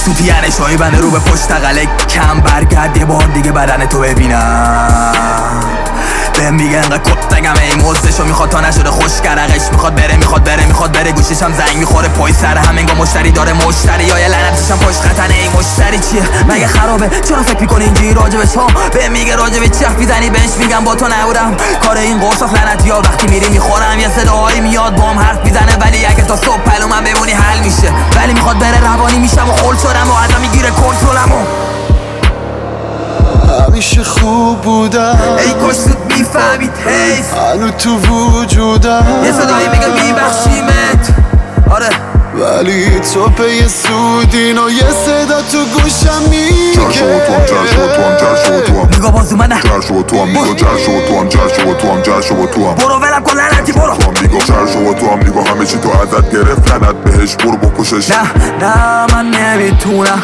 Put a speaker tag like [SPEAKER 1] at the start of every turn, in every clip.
[SPEAKER 1] سوتیانه شایی بنده رو به پشت تقله کم برگرد یه بار دیگه بدن تو ببینم بهم میگه انقدر کت نگم ای موزشو میخواد تا نشده خوش کرقش میخواد بره گوشش هم زنگ میخوره پای سر هم انگار مشتری داره مشتری یا یه لعنتش هم پشت خطنه ای مشتری چیه مگه خرابه چرا فکر میکنی اینجوری راجبش ها بهم میگه راجب چی حرف میزنی بهش میگم با تو نبودم کار این قرصاف لعنتیا وقتی میری میخورم یه صداهایی میاد بام حرف میزنه ولی اگه تا صبح پلو من بمونی حل میشه ولی میخواد بره روانی میشم و خل شدم و ازم میگیره کنترلمو
[SPEAKER 2] همیشه خوب بودم
[SPEAKER 1] ای کاش زود میفهمید حیف
[SPEAKER 2] هنو تو وجودم
[SPEAKER 1] یه صدایی میگه میبخشیمت آره
[SPEAKER 2] ولی تو پی سودین و یه صدا تو گوشم میگه
[SPEAKER 1] نگاه بازو من نه برو ولم کن لعنتی برو
[SPEAKER 3] نگاه همه چی تو ازت گرفت لعنت بهش برو بکشش
[SPEAKER 1] نه من نمیتونم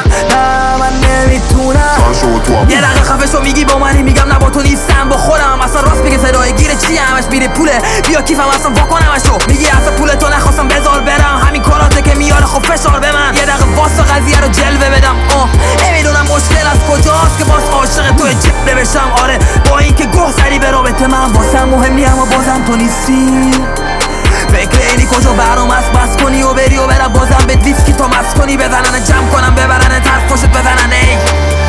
[SPEAKER 1] یه دقیقه خفه شو میگی با منی میگم نه با تو نیستم با خودم اصلا راست میگه صدای گیره چیه همش میره پوله بیا کیفم اصلا واکنمشو میگی اصلا پول تو نخواستم بذار برم همین کاراته که میاره خب فشار به من یه دقیقه واسه قضیه رو جلوه بدم نمیدونم مشکل از کجاست که باز عاشق توی جبه بشم آره با اینکه گوه سری به رابطه من واسم مهمی اما بازم تو نیستی فکر اینی کجا برام است بس کنی و بری و برم بازم به دیسکی تا مست کنی بزنن جمع کنم ببرن طرف پشت بزنن ای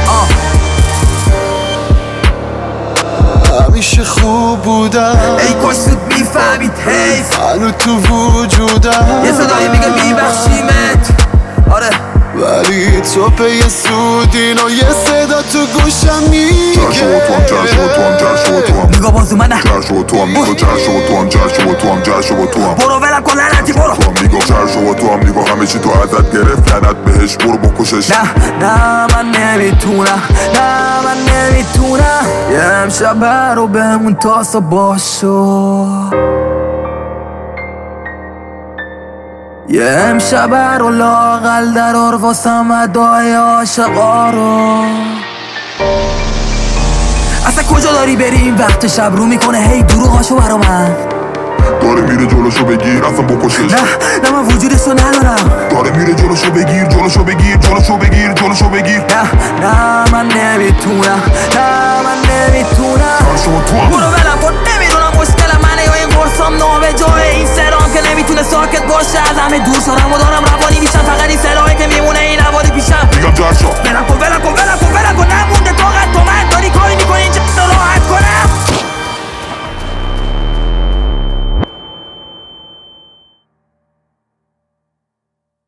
[SPEAKER 2] همیشه خوب بودم
[SPEAKER 1] ای کاش زود میفهمید حیف
[SPEAKER 2] هنو تو وجودم
[SPEAKER 1] یه صدایی میگه میبخشیمت آره
[SPEAKER 2] ولی تو پی سودین و یه صدا تو گوشم میگه
[SPEAKER 1] نگاه بازو من نه برو ولم کن لعنتی برو
[SPEAKER 3] نگاه همه چی تو ازت گرفت لعنت بهش برو بکشش
[SPEAKER 1] نه من نمیتونم یه امشب رو بمون تا صبح شو یه امشب رو لاغل درار واسم ادای عاشقا رو اصلا کجا داری بری این وقت شب رو میکنه هی دروغاشو برا من
[SPEAKER 3] داره میره جلوشو بگیر اصلا بکشش
[SPEAKER 1] نه من وجودشو ندارم
[SPEAKER 3] داره میره جلوشو بگیر
[SPEAKER 1] نه من نمیتونم برو ولم کن نمیدونم مشکل منه یا این قرصام نابجایه این سرام که نمیتونه ساکت باشه از همه دور شدم و دارم روانی میشم فقط این سرایی که میمونه این عوادی